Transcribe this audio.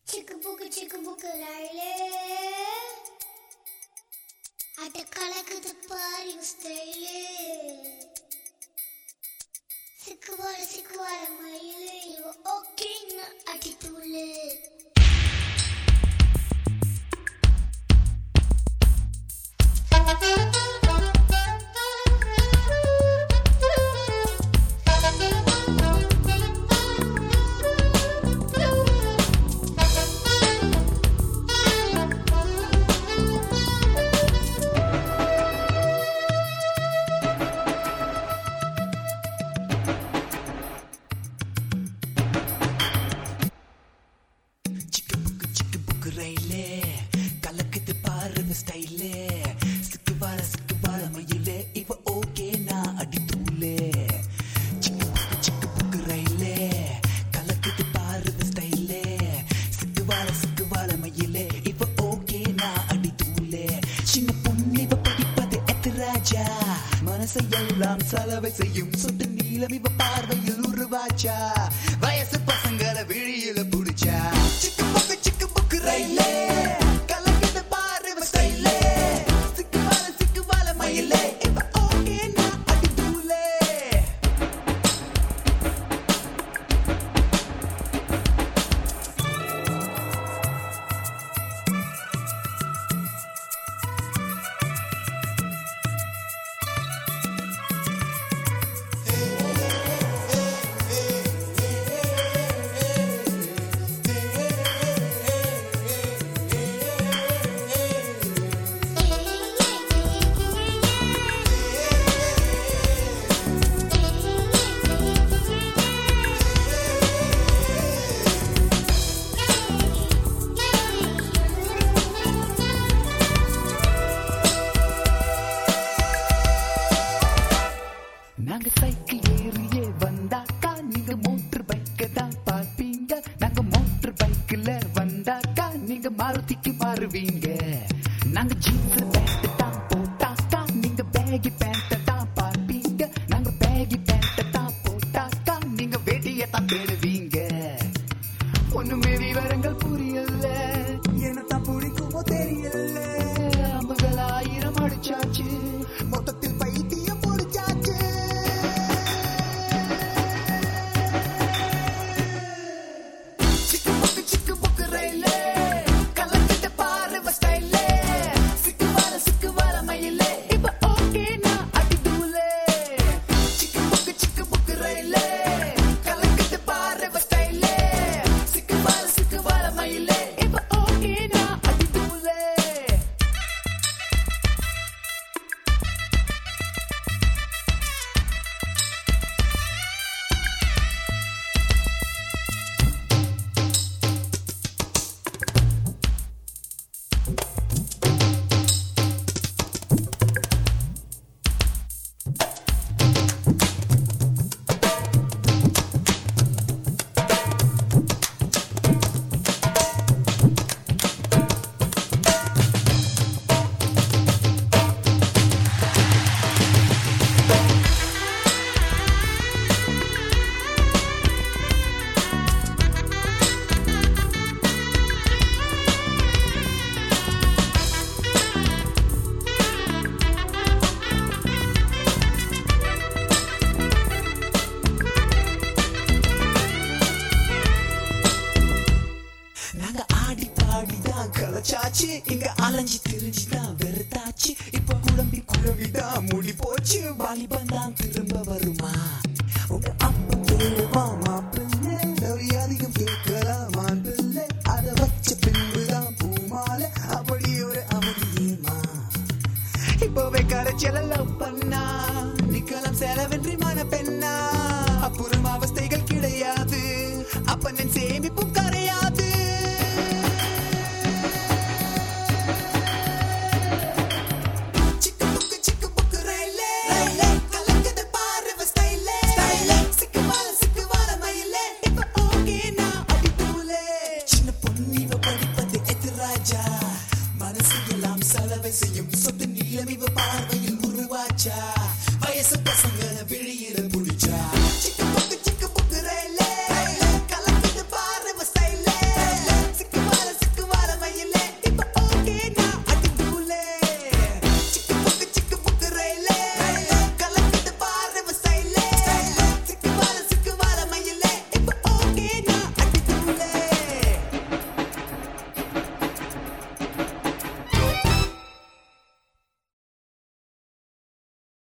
சிக்கு புக்கு ரயிலே அட கலக்குது பாரு ஸ்டைலே சிக்குவார மயிலே இவ ஓகேன்னு அடித்தூளே ரயிலே கலக்குது பாரு ஸ்டைலே சிக்குவார மயிலே இவ ஓகே நான் அடித்தூளே சிக்கு புக்கு ரயிலே கலக்குது பாரு ஸ்டைலே சிக்குவார மயிலே இவ ஓகே நான் அடித்தூளே சின்ன பொண்ணு இவ படிப்பது எத்தராஜா மனசையெல்லாம் சலவை செய்யும் சொட்டு நீளம் இவ பார்வையில் உருவாச்சா வயசு பசங்களை விழியில புடிச்சா சிக்கு புக்கு ரயிலே கலக்குது பாரு ஸ்டைலே சிக்குவார மயிலே இவ ஓகே நான் அடித்தூளே நாங்க சைக்கிள் ஏறியே வந்தாக்கா நீங்க மோட்டர் பைக்க தான் பார்ப்பீங்க நாங்க மோட்டர் பைக்ல வந்தாக்கா நீங்க மாருதிக்கு மாறுவீங்க நாங்க ஜீன்ஸ் பேண்ட் தான் போட்டாக்கா நீங்க பேகி பேண்ட் தான் பார்ப்பீங்க நாங்க பேகி பேண்ட் தான் போட்டாக்கா நீங்க வெடியை தான் தேடுவீங்க ஒண்ணுமே விவரங்கள் புரியல என்னத்தான் பிடிக்குமோ தெரியல 50,000 அடிச்சாச்சு மொத்தத்தில் பைத்தியம் பிடிச்சாச்சு சிக்கு புக்கு ரயிலே கலக்கிட்ட பாரு ஸ்டைலே சிக்குவார மயிலே இப்ப ஓகே நான் அடித்தூளே சிக்கு புக்கு ரயிலே கலக்கிட்ட பாரு ஸ்டைலே சிக்குவார மயிலே இப்ப ஓகே நான் அடித்தூளே நாங்க ஆடி பாடிதான் கலச்சாச்சு இங்க அலைஞ்சி திரிஞ்சுதான்